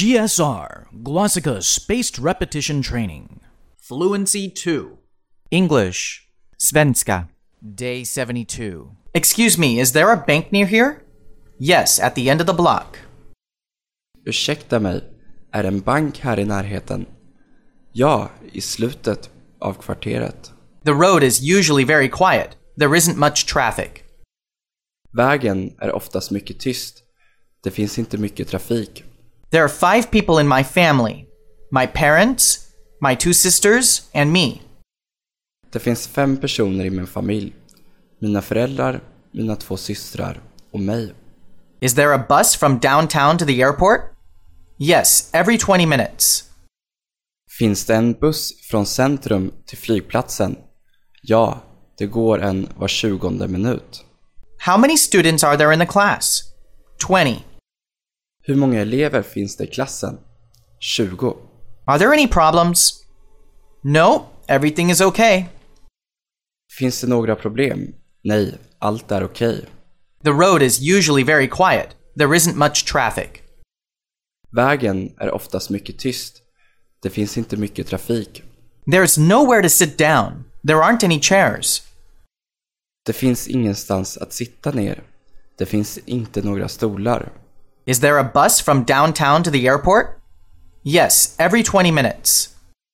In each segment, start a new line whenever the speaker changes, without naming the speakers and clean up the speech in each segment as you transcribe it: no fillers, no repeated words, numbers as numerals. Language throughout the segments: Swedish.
GSR, Glossika Spaced Repetition Training.
Fluency 2.
English. Svenska.
Day 72.
Excuse me, is there a bank near here? Yes, at the end of the block.
Ursäkta mig, är en bank här i närheten? Ja, i slutet av kvarteret.
The road is usually very quiet. There isn't much traffic.
Vägen är oftast mycket tyst. Det finns inte mycket trafik.
There are 5 people in my family. My parents, my 2 sisters, and me.
Det finns 5 personer i min familj. Mina föräldrar, mina 2 systrar och mig.
Is there a bus from downtown to the airport? Yes, every 20 minutes.
Finns det en buss från centrum till flygplatsen? Ja, det går en var 20:e minut.
How many students are there in the class? 20.
Hur många elever finns det i klassen? 20.
Are there any problems? No, everything is okay.
Finns det några problem? Nej, allt är okej.
The road is usually very quiet. There isn't much traffic.
Vägen är oftast mycket tyst. Det finns inte mycket trafik.
There's nowhere to sit down. There aren't any chairs.
Det finns ingenstans att sitta ner. Det finns inte några stolar.
Is there a bus from downtown to the airport? Yes, every 20 minutes.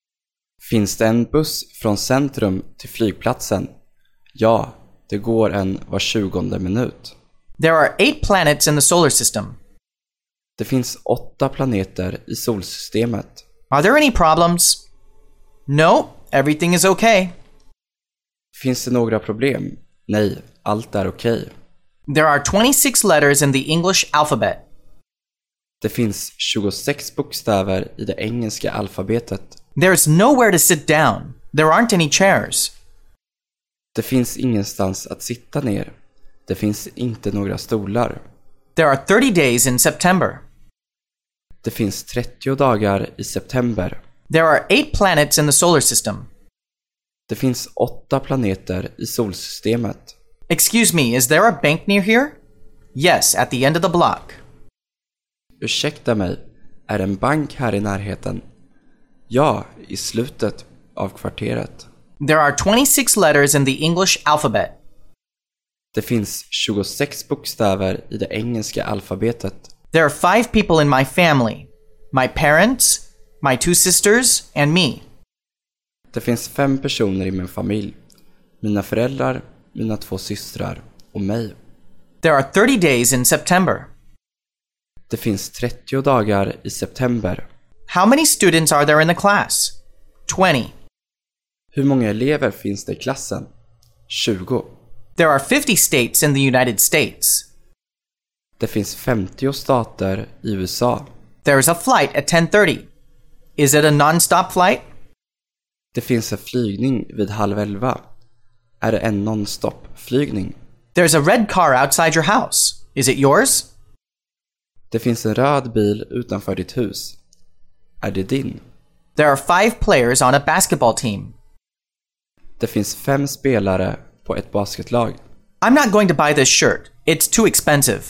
Finns det en buss från centrum till flygplatsen? Ja, det går en var 20:e minut.
There are 8 planets in the solar system.
Det finns 8 planeter i solsystemet.
Are there any problems? No, everything is okay.
Finns det några problem? Nej, allt är okej.
There are 26 letters in the English alphabet.
Det finns 26 bokstäver i det engelska alfabetet.
There's nowhere to sit down. There aren't any chairs.
Det finns ingenstans att sitta ner. Det finns inte några stolar.
There are 30 days in September.
Det finns 30 dagar i september.
There are 8 planets in the solar system.
Det finns 8 planeter i solsystemet.
Excuse me, is there a bank near here? Yes, at the end of the block.
Ursäkta mig, är en bank här i närheten? Ja, i slutet av kvarteret.
There are 26 letters in the English alphabet.
Det finns 26 bokstäver i det engelska alfabetet.
There are 5 people in my family. My parents, my 2 sisters, and me.
Det finns 5 personer i min familj. Mina föräldrar, mina 2 systrar och mig.
There are 30 days in September.
Det finns 30 dagar i september.
How many students are there in the class? 20.
Hur många elever finns det i klassen? 20.
There are 50 states in the United States.
Det finns 50 stater i USA.
There is a flight at 10:30. Is it a non-stop flight?
Det finns en flygning vid 10:30. Är det en non-stop flygning?
There's a red car outside your house. Is it yours?
Det finns en röd bil utanför ditt hus. Är det din?
There are 5 players on a basketball team.
Det finns 5 spelare på ett basketlag.
I'm not going to buy this shirt. It's too expensive.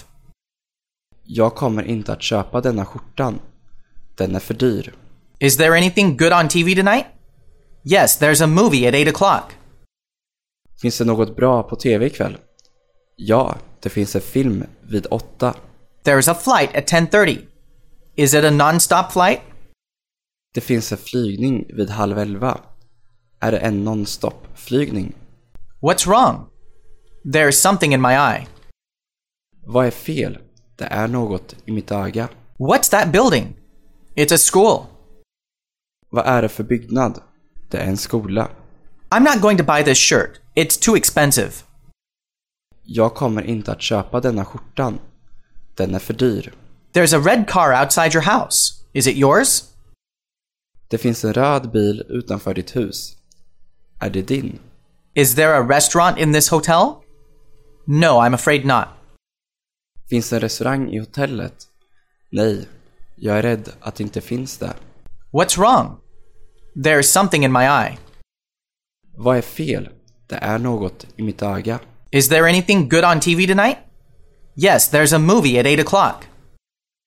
Jag kommer inte att köpa denna skjortan. Den är för dyr.
Is there anything good on TV tonight? Yes, there's a movie at 8 o'clock.
Finns det något bra på tv ikväll? Ja, det finns en film vid 8.
There's a flight at 10:30. Is it a non-stop flight?
Det finns en flygning vid 10:30. Är det en non-stop flygning?
What's wrong? There's something in my eye.
Vad är fel? Det är något i mitt öga.
What's that building? It's a school.
Vad är det för byggnad? Det är en skola.
I'm not going to buy this shirt. It's too expensive.
Jag kommer inte att köpa denna skjortan. Den är för dyr.
There's a red car outside your house. Is it yours?
Det finns en röd bil utanför ditt hus. Är det din?
Is there a restaurant in this hotel? No, I'm afraid not.
Finns en restaurang i hotellet? Nej, jag är rädd att det inte finns det.
What's wrong? There's something in my eye.
Vad är fel? Det är något i mitt öga.
Is there anything good on TV tonight? Yes, there's a movie at 8 o'clock.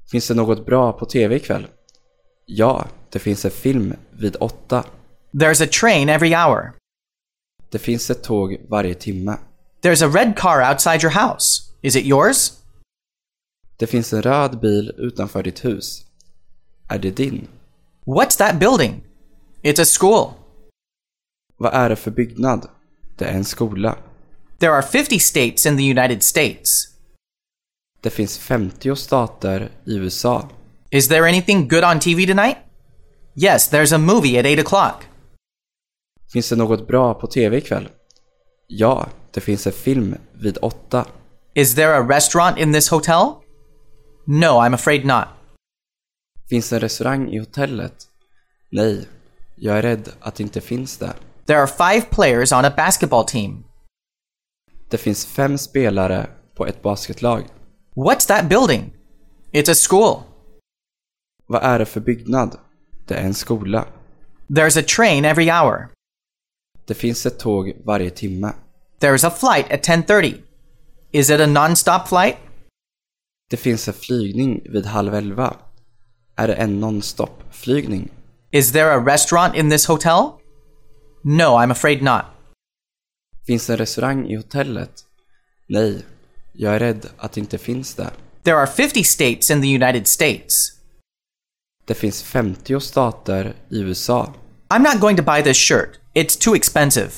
Finns det något bra på tv ikväll? Ja, det finns en film vid 8.
There's a train every hour.
Det finns ett tåg varje timme.
There's a red car outside your house. Is it yours?
Det finns en röd bil utanför ditt hus. Är det din?
What's that building? It's a school.
Vad är det för byggnad? Det är en skola.
There are 50 states in the United States.
Det finns 50 stater i USA.
Is there anything good on TV tonight? Yes, there's a movie at 8 o'clock.
Finns det något bra på tv ikväll? Ja, det finns en film vid 8.
Is there a restaurant in this hotel? No, I'm afraid not.
Finns det en restaurang i hotellet? Nej, jag är rädd att det inte finns det.
There are 5 players on a basketball team.
Det finns 5 spelare på ett basketlag.
What's that building? It's a school.
Vad är det för byggnad? Det är en skola.
There's a train every hour.
Det finns ett tåg varje timme.
There's a flight at 10:30. Is it a non-stop flight?
Det finns en flygning vid 10:30. Är det en non-stop flygning?
Is there a restaurant in this hotel? No, I'm afraid not.
Finns det en restaurang i hotellet? Nej, jag är rädd att det inte finns det.
There are 50 states in the United States.
Det finns 50 stater i USA.
I'm not going to buy this shirt. It's too expensive.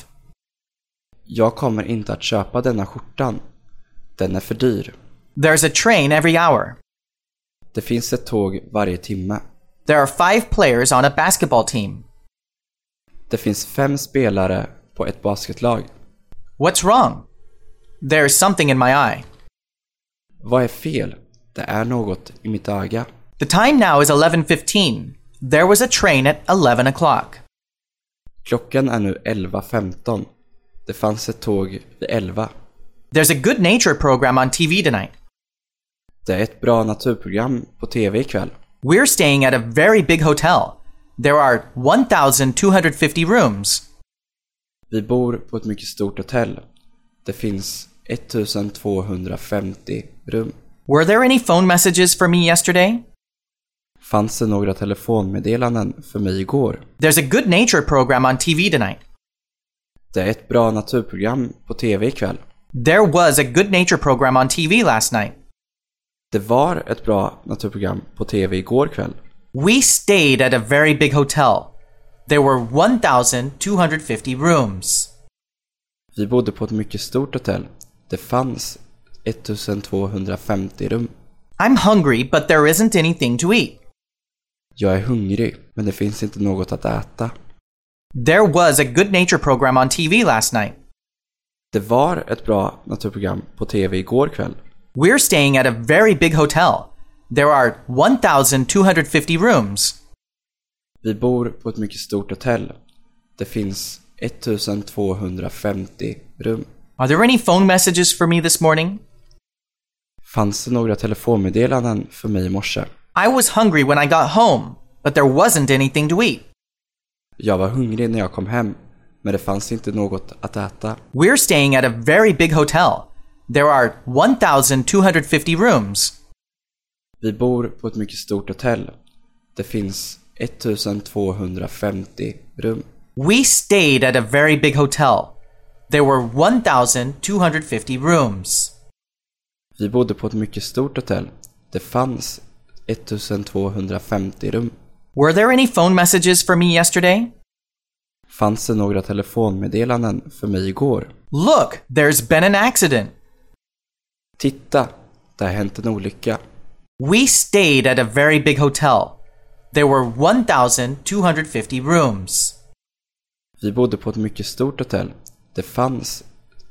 Jag kommer inte att köpa denna skjortan. Den är för dyr.
There's a train every hour.
Det finns ett tåg varje timme.
There are 5 players on a basketball team.
Det finns 5 spelare på ett basketlag.
What's wrong? There's something in my eye.
Vad är fel? Det är något i mitt öga.
The time now is 11:15. There was a train at 11 o'clock.
Klockan är nu 11:15. Det fanns ett tåg vid 11.
There's a good nature program on TV tonight.
Det är ett bra naturprogram på tv ikväll.
We're staying at a very big hotel. There are 1,250 rooms.
Vi bor på ett mycket stort hotell. Det finns 1250 rum.
Were there any phone messages for me yesterday?
Fanns det några telefonmeddelanden för mig igår?
There's a good nature program on TV tonight.
Det är ett bra naturprogram på tv ikväll.
There was a good nature program on TV last night.
Det var ett bra naturprogram på tv igår kväll.
We stayed at a very big hotel. There were 1,250 rooms.
Vi bodde på ett mycket stort hotell. Det fanns 1250 rum.
I'm hungry, but there isn't anything to eat.
Jag är hungrig, men det finns inte något att äta.
There was a good nature program on TV last night.
Det var ett bra naturprogram på tv igår kväll.
We're staying at a very big hotel. There are 1,250 rooms.
Vi bor på ett mycket stort hotell. Det finns 1250 rum.
Are there any phone messages for me this morning?
Fanns det några telefonmeddelanden för mig i morse?
I was hungry when I got home, but there wasn't anything to eat.
Jag var hungrig när jag kom hem, men det fanns inte något att äta.
We're staying at a very big hotel. There are 1,250 rooms.
Vi bor på ett mycket stort hotell. Det finns 1250 rum.
We stayed at a very big hotel. There were 1,250 rooms.
Vi bodde på ett mycket stort hotell. Det fanns 1250 rum.
Were there any phone messages for me yesterday?
Fanns det några telefonmeddelanden för mig igår?
Look, there's been an accident.
Titta, det har hänt en olycka.
We stayed at a very big hotel. There were 1,250 rooms.
Vi bodde på ett mycket stort hotell. Det fanns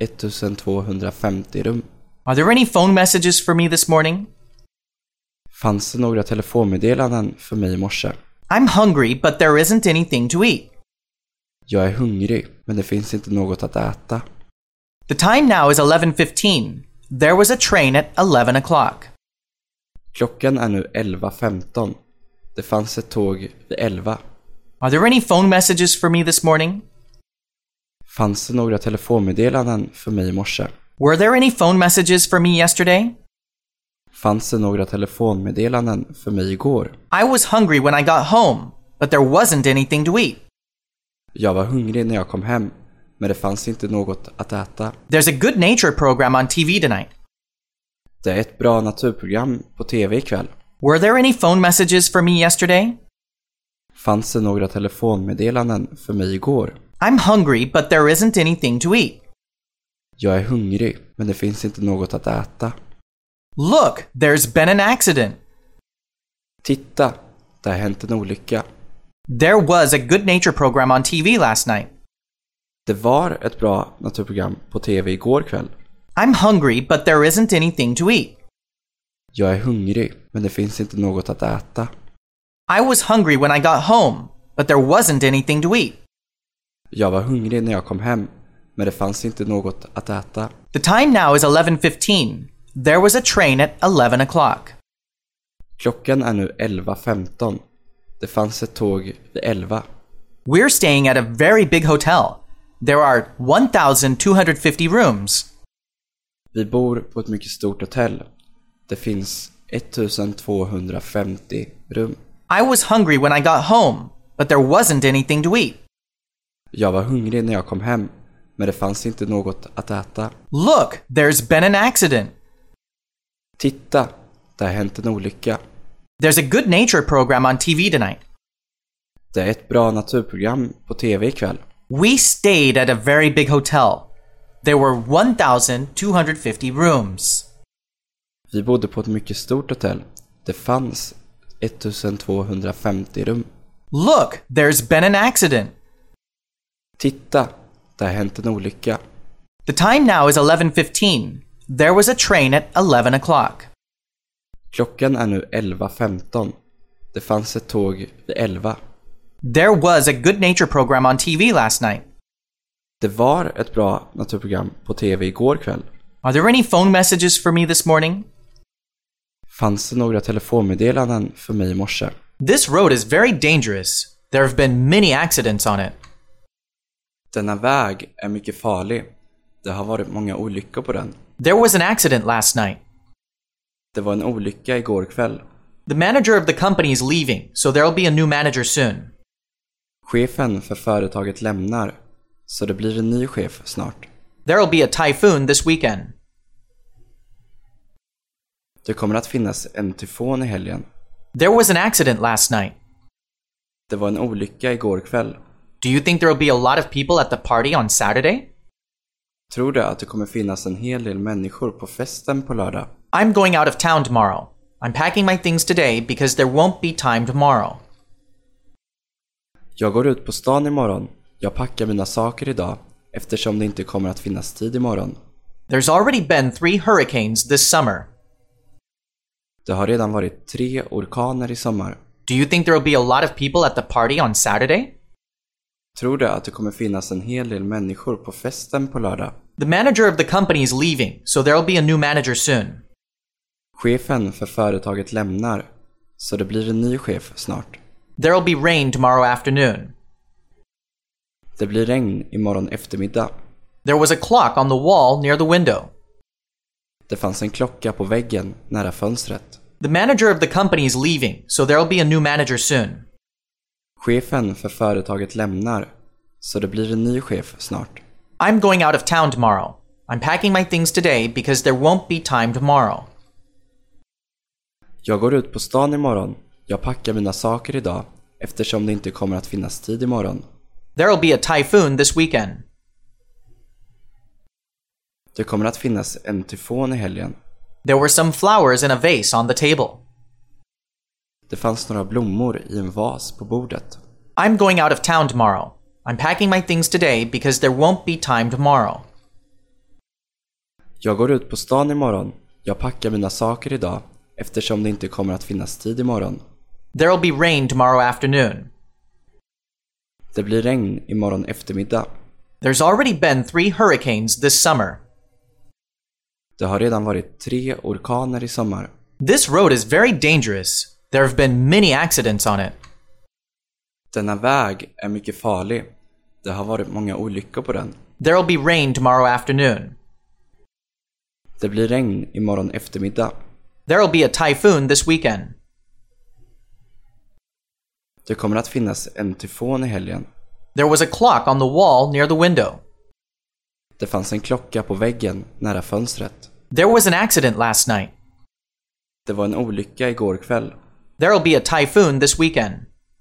1250 rum.
Are there any phone messages for me this morning?
Fanns det några telefonmeddelanden för mig i morse?
I'm hungry, but there isn't anything to eat.
Jag är hungrig, men det finns inte något att äta.
The time now is 11:15. There was a train at 11 o'clock.
Klockan är nu 11:15. Det fanns ett tåg vid 11.
Are there any phone messages for me this morning?
Fanns det några telefonmeddelanden för mig i morse?
Were there any phone messages for me yesterday?
Fanns det några telefonmeddelanden för mig igår?
I was hungry when I got home, but there wasn't anything to eat.
Jag var hungrig när jag kom hem, men det fanns inte något att äta.
There's a good nature program on TV tonight.
Det är ett bra naturprogram på TV ikväll.
Were there any phone messages for me yesterday?
Fanns det några telefonmeddelanden för mig igår?
I'm hungry, but there isn't anything to eat.
Jag är hungrig, men det finns inte något att äta.
Look, there's been an accident.
Titta, det har hänt en olycka.
There was a good nature program on TV last night.
Det var ett bra naturprogram på TV igår kväll.
I'm hungry, but there isn't anything to eat.
Jag är hungrig, men det finns inte något att äta.
I was hungry when I got home, but there wasn't anything to eat.
Jag var hungrig när jag kom hem, men det fanns inte något att äta.
The time now is 11:15. There was a train at 11 o'clock.
Klockan är nu 11:15. Det fanns ett tåg vid 11.
We're staying at a very big hotel. There are 1,250 rooms.
Vi bor på ett mycket stort hotell. Det finns 1250 rum.
I was hungry when I got home, but there wasn't anything to eat.
Jag var hungrig när jag kom hem, men det fanns inte något att äta.
Look, there's been an accident.
Titta, det har hänt en olycka.
There's a good nature program on TV tonight.
Det är ett bra naturprogram på TV ikväll.
We stayed at a very big hotel. There were 1,250 rooms.
Vi bodde på ett mycket stort hotell. Det fanns 1250 rum.
Look, there's been an accident.
Titta, det har hänt en olycka.
The time now is 11:15. There was a train at 11 o'clock.
Klockan är nu 11:15. Det fanns ett tåg vid 11.
There was a good nature program on TV last night.
Det var ett bra naturprogram på TV igår kväll.
Are there any phone messages for me this morning?
Fanns det några telefonmeddelanden för mig i morse?
This road is very dangerous. There have been many accidents on it.
Denna väg är mycket farlig. Det har varit många olyckor på den.
There was an accident last night.
Det var en olycka igår kväll.
The manager of the company is leaving, so there'll be a new manager soon.
Chefen för företaget lämnar, så det blir en ny chef snart.
There'll be a typhoon this weekend.
Det kommer att finnas en tyfon i helgen.
There was an accident last night.
Det var en olycka igår kväll.
Do you think there'll be a lot of people at the party on Saturday?
Tror du att det kommer finnas en hel del människor på festen på lördag?
I'm going out of town tomorrow. I'm packing my things today because there won't be time tomorrow.
Jag går ut på stan imorgon. Jag packar mina saker idag eftersom det inte kommer att finnas tid imorgon.
There's already been 3 hurricanes this summer.
Det har redan varit 3 orkaner i sommar.
Do you think there'll be a lot of people at the party on Saturday?
Tror du att det kommer finnas en hel del människor på festen på lördag?
The manager of the company is leaving, so there'll be a new manager soon.
Chefen för företaget lämnar, så det blir en ny chef snart.
There'll be rain tomorrow afternoon.
Det blir regn imorgon eftermiddag.
There was a clock on the wall near the window.
Det fanns en klocka på väggen nära fönstret.
The manager of the company is leaving, so there'll be a new manager soon.
Chefen för företaget lämnar, så det blir en ny chef snart.
I'm going out of town tomorrow. I'm packing my things today because there won't be time tomorrow.
Jag går ut på stan imorgon. Jag packar mina saker idag eftersom det inte kommer att finnas tid imorgon.
There'll be a typhoon this weekend.
Det kommer att finnas en tyfon i helgen.
There were some flowers in a vase on the table.
Det fanns några blommor i en vas på bordet.
I'm going out of town tomorrow. I'm packing my things today because there won't be time tomorrow.
Jag går ut på stan imorgon. Jag packar mina saker idag eftersom det inte kommer att finnas tid imorgon.
There'll be rain tomorrow afternoon.
Det blir regn imorgon eftermiddag.
There's already been 3 hurricanes this summer.
Det har redan varit 3 orkaner i sommar.
This road is very dangerous. There have been many accidents on it.
Denna väg är mycket farlig. Det har varit många olyckor på den.
There'll be rain tomorrow afternoon.
Det blir regn imorgon eftermiddag.
There'll be a typhoon this weekend.
Det kommer att finnas en tyfon i helgen.
There was a clock on the wall near the window.
Det fanns en klocka på väggen nära fönstret.
There was an accident last night.
Det var en olycka igår kväll.
There'll be a typhoon this weekend.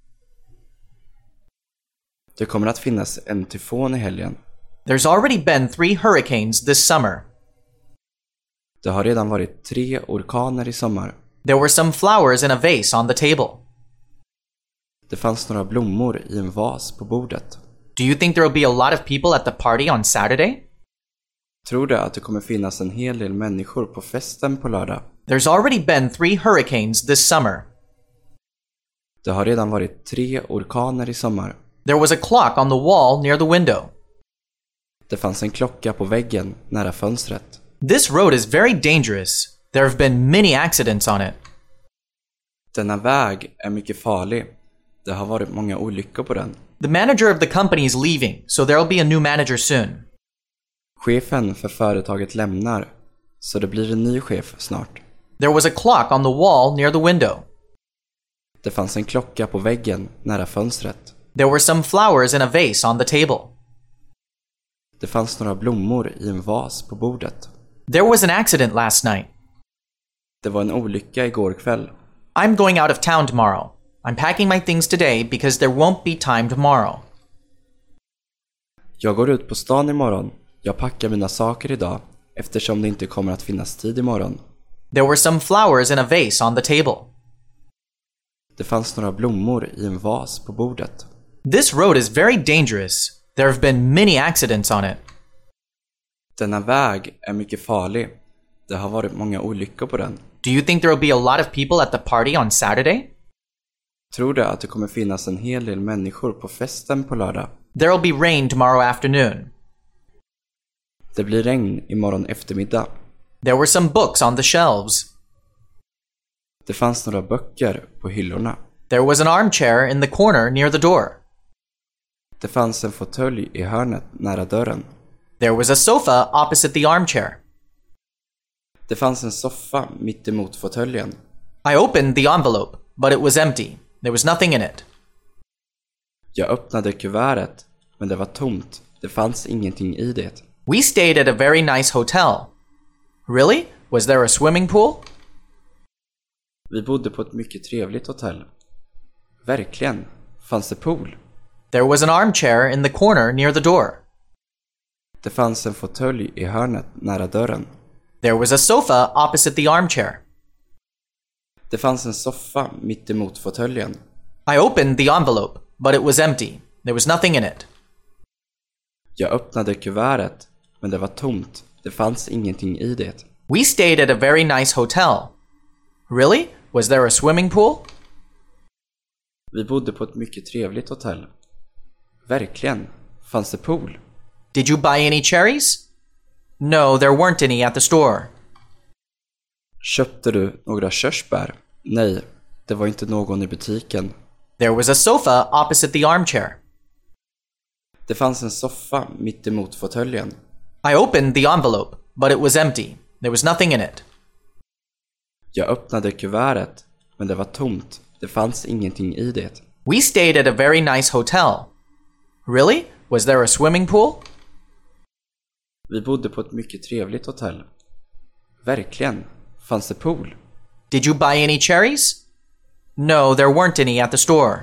Det kommer att finnas en tyfon i helgen.
There's already been 3 hurricanes this summer.
Det har redan varit 3 orkaner i sommar.
There were some flowers in a vase on the table.
Det fanns några blommor i en vas på bordet.
Do you think there'll be a lot of people at the party on Saturday?
Tror du att det kommer finnas en hel del människor på festen på lördag?
There's already been 3 hurricanes this summer.
Det har redan varit 3 orkaner i sommar.
There was a clock on the wall near the window.
Det fanns en klocka på väggen nära fönstret.
This road is very dangerous. There have been many accidents on it.
Denna väg är mycket farlig. Det har varit många olyckor på den.
The manager of the company is leaving, so there'll be a new manager soon.
Chefen för företaget lämnar, så det blir en ny chef snart.
There was a clock on the wall near the window.
Det fanns en klocka på väggen nära fönstret.
There were some flowers in a vase on the table.
Det fanns några blommor i en vas på bordet.
There was an accident last night.
Det var en olycka igår kväll.
I'm going out of town tomorrow. I'm packing my things today because there won't be time tomorrow.
Jag går ut på stan imorgon. Jag packar mina saker idag eftersom det inte kommer att finnas tid imorgon.
There were some flowers in a vase on the table.
Det fanns några blommor i en vas på bordet.
This road is very dangerous. There have been many accidents on it.
Denna väg är mycket farlig. Det har varit många olyckor på den.
Do you think there'll be a lot of people at the party on Saturday?
Tror du att det kommer finnas en hel del människor på festen på lördag?
There'll be rain tomorrow afternoon.
Det blir regn imorgon eftermiddag.
There were some books on the shelves.
Det fanns några böcker på hyllorna.
There was an armchair in the corner near the door.
Det fanns en fåtölj i hörnet nära dörren.
There was a sofa opposite the armchair.
Det fanns en soffa mitt emot fåtöljen.
I opened the envelope, but it was empty. There was nothing in it.
Jag öppnade kuvertet, men det var tomt. Det fanns ingenting i det.
We stayed at a very nice hotel. Really? Was there a swimming pool?
Vi bodde på ett mycket trevligt hotell. Verkligen. Fanns det pool?
There was an armchair in the corner near the door.
Det fanns en fåtölj i hörnet nära dörren.
There was a sofa opposite the armchair.
Det fanns en soffa mitt emot fåtöljen.
I opened the envelope, but it was empty. There was nothing in it.
Jag öppnade kuvertet, men det var tomt. Det fanns ingenting i det.
We stayed at a very nice hotel. Really? Was there a swimming pool?
Vi bodde på ett mycket trevligt hotell. Verkligen. Fanns det pool?
Did you buy any cherries? No, there weren't any at the store.
Köpte du några körsbär? Nej, det var inte någon i butiken.
There was a sofa opposite the armchair.
Det fanns en soffa mitt emot fåtöljen.
I opened the envelope, but it was empty. There was nothing in it.
Jag öppnade kuvertet, men det var tomt. Det fanns ingenting i det.
We stayed at a very nice hotel. Really? Was there a swimming pool?
Vi bodde på ett mycket trevligt hotell. Verkligen. Fanns det pool?
Did you buy any cherries? No, there weren't any at the store.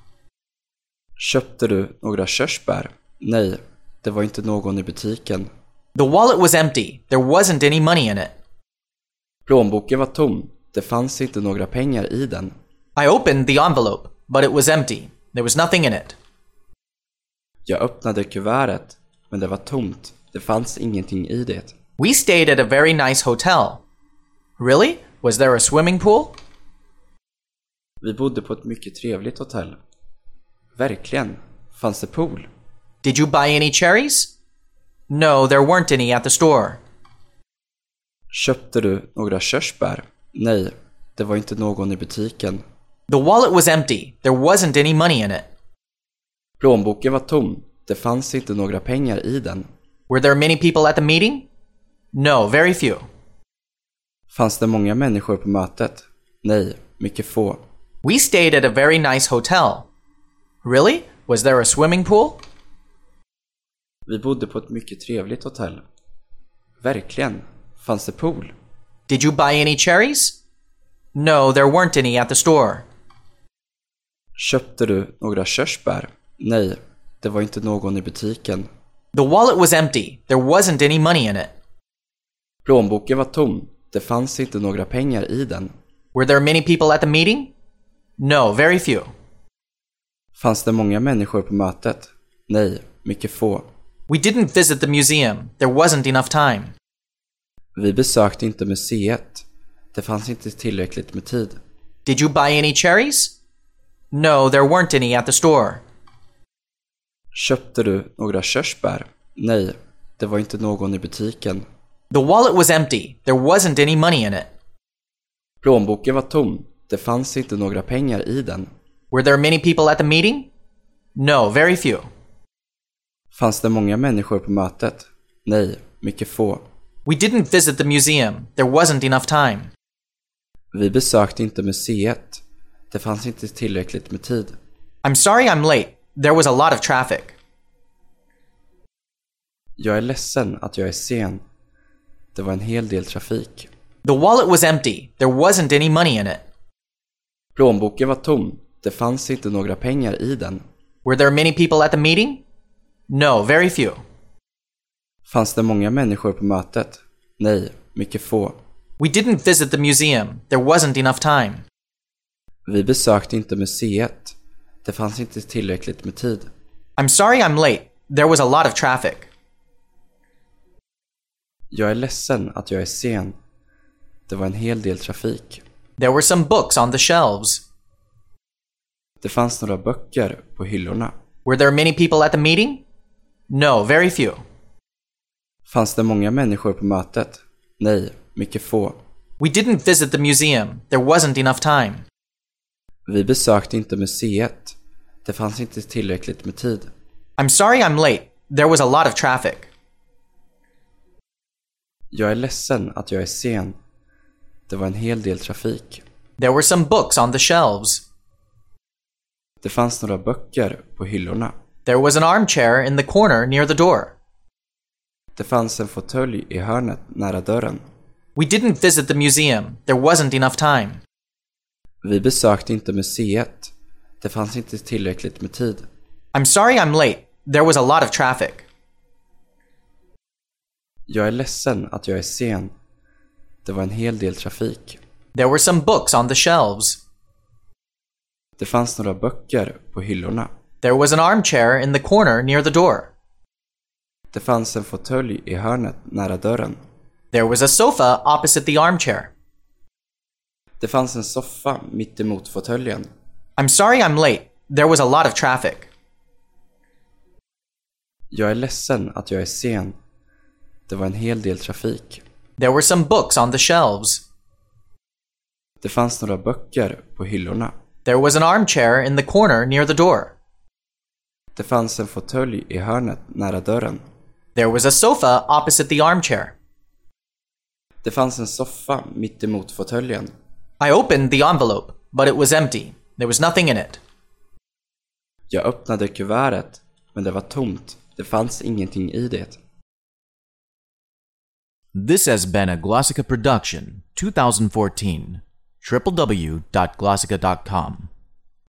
Köpte du några körsbär? Nej, det var inte någon i butiken.
The wallet was empty. There wasn't any money in it.
Plånboken var tom. Det fanns inte några pengar i den.
I opened the envelope, but it was empty. There was nothing in it.
Jag öppnade kuvertet, men det var tomt. Det fanns ingenting i det.
We stayed at a very nice hotel. Really? Was there a swimming pool?
Vi bodde på ett mycket trevligt hotell. Verkligen. Fanns det pool?
Did you buy any cherries? No, there weren't any at the store.
Köpte du några körsbär? Nej, det var inte någon i butiken.
The wallet was empty. There wasn't any money in it.
Plånboken var tom. Det fanns inte några pengar i den.
Were there many people at the meeting? No, very few.
Fanns det många människor på mötet? Nej, mycket få.
We stayed at a very nice hotel. Really? Was there a swimming pool?
Vi bodde på ett mycket trevligt hotell. Verkligen. Fanns det pool?
Did you buy any cherries? No, there weren't any at the store.
Köpte du några körsbär? Nej, det var inte någon i butiken.
The wallet was empty. There wasn't any money in it.
Plånboken var tom. Det fanns inte några pengar i den.
Were there many people at the meeting? No, very few.
Fanns det många människor på mötet? Nej, mycket få.
We didn't visit the museum. There wasn't enough time.
Vi besökte inte museet. Det fanns inte tillräckligt med tid.
Did you buy any cherries? No, there weren't any at the store.
Köpte du några körsbär? Nej, det var inte någon i butiken.
The wallet was empty. There wasn't any money in it.
Plånboken var tom. Det fanns inte några pengar i den.
Were there many people at the meeting? No, very few.
Fanns det många människor på mötet? Nej, mycket få.
We didn't visit the museum. There wasn't enough time.
Vi besökte inte museet. Det fanns inte tillräckligt med tid.
I'm sorry I'm late. There was a lot of traffic.
Jag är ledsen att jag är sen. Det var en hel del trafik.
The wallet was empty. There wasn't any money in it.
Plånboken var tom. Det fanns inte några pengar i den.
Were there many people at the meeting? No, very few.
Fanns det många människor på mötet? Nej, mycket få.
We didn't visit the museum. There wasn't enough time.
Vi besökte inte museet. Det fanns inte tillräckligt med tid.
I'm sorry I'm late. There was a lot of traffic.
Jag är ledsen att jag är sen. Det var en hel del trafik.
There were some books on the shelves.
Det fanns några böcker på hyllorna.
Were there many people at the meeting? No, very few.
Fanns det många människor på mötet? Nej, mycket få.
We didn't visit the museum. There wasn't enough time.
Vi besökte inte museet. Det fanns inte tillräckligt med tid.
I'm sorry I'm late. There was a lot of traffic.
Jag är ledsen att jag är sen. Det var en hel del trafik.
There were some books on the shelves.
Det fanns några böcker på hyllorna.
There was an armchair in the corner near the door.
Det fanns en fåtölj i hörnet nära dörren.
We didn't visit the museum. There wasn't enough time.
Vi besökte inte museet. Det fanns inte tillräckligt med tid.
I'm sorry I'm late. There was a lot of traffic.
Jag är ledsen att jag är sen. Det var en hel del trafik.
There were some books on the shelves.
Det fanns några böcker på hyllorna.
There was an armchair in the corner near the door.
Det fanns en fåtölj i hörnet nära dörren.
There was a sofa opposite the armchair.
Det fanns en soffa mitt emot fåtöljen.
I'm sorry I'm late. There was a lot of traffic.
Jag är ledsen att jag är sen. Det var en hel del trafik.
There were some books on the shelves.
Det fanns några böcker på hyllorna.
There was an armchair in the corner near the door.
Det fanns en fåtölj i hörnet nära dörren.
There was a sofa opposite the armchair.
Det fanns en soffa mitt emot fåtöljen.
I opened the envelope, but it was empty. There was nothing in it.
Jag öppnade kuvertet, men det var tomt. Det fanns ingenting i det.
This has been a Glossica production, 2014. www.glossica.com